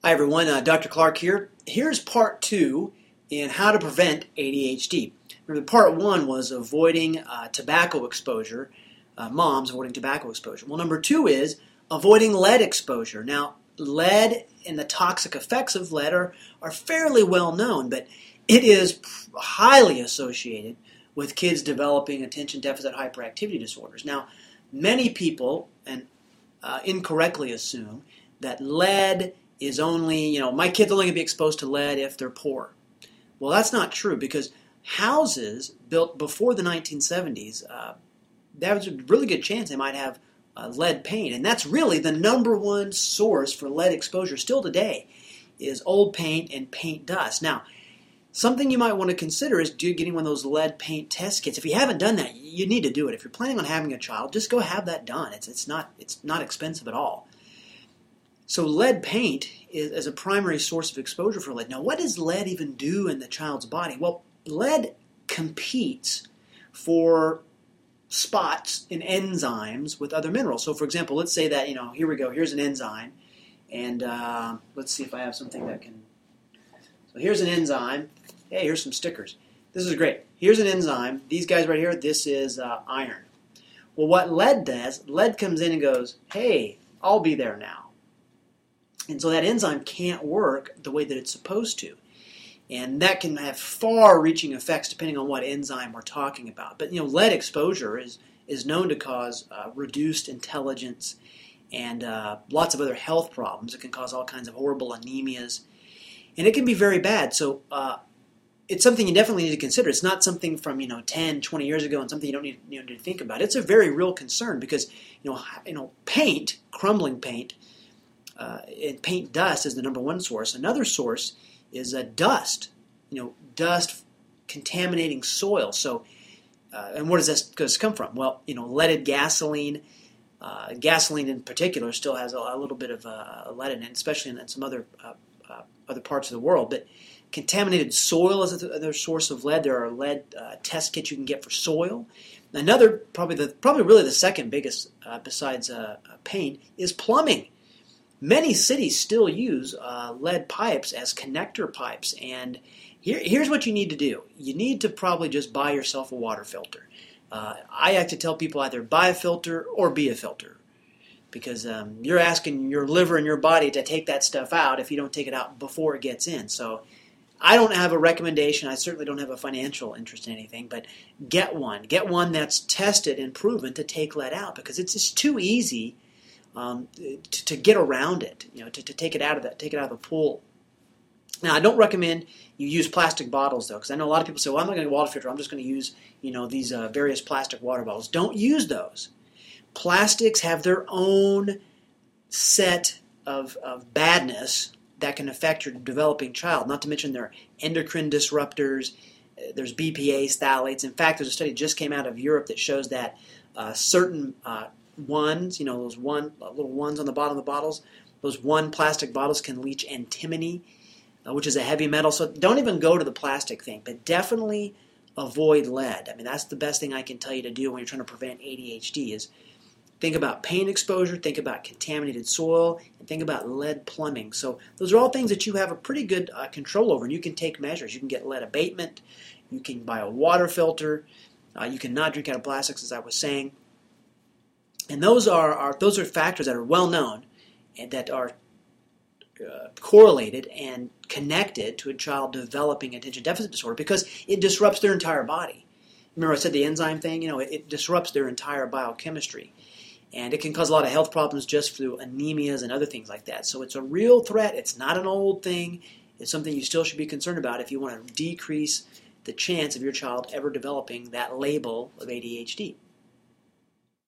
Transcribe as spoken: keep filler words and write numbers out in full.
Hi everyone, uh, Doctor Clark here. Here's part two in how to prevent A D H D. Remember, part one was avoiding uh, tobacco exposure, uh, moms avoiding tobacco exposure. Well, number two is avoiding lead exposure. Now, lead and the toxic effects of lead are, are fairly well known, but it is highly associated with kids developing attention deficit hyperactivity disorders. Now, many people and uh, incorrectly assume that lead is only, you know, my kid's only going to be exposed to lead if they're poor. Well, that's not true, because houses built before the nineteen seventies, uh, there was a really good chance they might have uh, lead paint. And that's really the number one source for lead exposure still today, is old paint and paint dust. Now, something you might want to consider is do getting one of those lead paint test kits. If you haven't done that, you need to do it. If you're planning on having a child, just go have that done. It's, it's, not, it's not expensive at all. So lead paint is, is a primary source of exposure for lead. Now, what does lead even do in the child's body? Well, lead competes for spots in enzymes with other minerals. So, for example, let's say that, you know, here we go. Here's an enzyme. And uh, let's see if I have something that can... So here's an enzyme. Hey, here's some stickers. This is great. Here's an enzyme. These guys right here, this is uh, iron. Well, what lead does, lead comes in and goes, hey, I'll be there now. And so that enzyme can't work the way that it's supposed to. And that can have far-reaching effects depending on what enzyme we're talking about. But, you know, lead exposure is, is known to cause uh, reduced intelligence and uh, lots of other health problems. It can cause all kinds of horrible anemias. And it can be very bad. So uh, it's something you definitely need to consider. It's not something from, you know, ten, twenty years ago and something you don't need, you know, to think about. It's a very real concern because, you know, you know paint, crumbling paint, Uh, and paint dust is the number one source. Another source is uh, dust, you know, dust contaminating soil. So, uh, and where does this, does this come from? Well, you know, leaded gasoline, uh, gasoline in particular still has a, a little bit of uh, lead in it, especially in, in some other uh, uh, other parts of the world. But contaminated soil is another source of lead. There are lead uh, test kits you can get for soil. Another, probably the probably really the second biggest uh, besides uh, paint, is plumbing. Many cities still use uh, lead pipes as connector pipes, and here, here's what you need to do. You need to probably just buy yourself a water filter. Uh, I like to tell people either buy a filter or be a filter, because um, you're asking your liver and your body to take that stuff out if you don't take it out before it gets in. So I don't have a recommendation. I certainly don't have a financial interest in anything, but get one. Get one that's tested and proven to take lead out, because it's just too easy Um, to, to get around it, you know, to, to take it out of that, take it out of the pool. Now, I don't recommend you use plastic bottles, though, because I know a lot of people say, well, I'm not going to water filter. I'm just going to use, you know, these uh, various plastic water bottles. Don't use those. Plastics have their own set of, of badness that can affect your developing child, not to mention their endocrine disruptors. There's B P A, phthalates. In fact, there's a study that just came out of Europe that shows that uh, certain uh, ones, you know, those one uh, little ones on the bottom of the bottles, those one plastic bottles can leach antimony, uh, which is a heavy metal. So don't even go to the plastic thing, but definitely avoid lead. I mean, that's the best thing I can tell you to do when you're trying to prevent A D H D is think about paint exposure, think about contaminated soil, and think about lead plumbing. So those are all things that you have a pretty good uh, control over, and you can take measures. You can get lead abatement, you can buy a water filter, uh, you can not drink out of plastics, as I was saying. And those are, are those are factors that are well known and that are uh, correlated and connected to a child developing attention deficit disorder, because it disrupts their entire body. Remember I said the enzyme thing? You know, it, it disrupts their entire biochemistry. And it can cause a lot of health problems just through anemias and other things like that. So it's a real threat. It's not an old thing. It's something you still should be concerned about if you want to decrease the chance of your child ever developing that label of A D H D.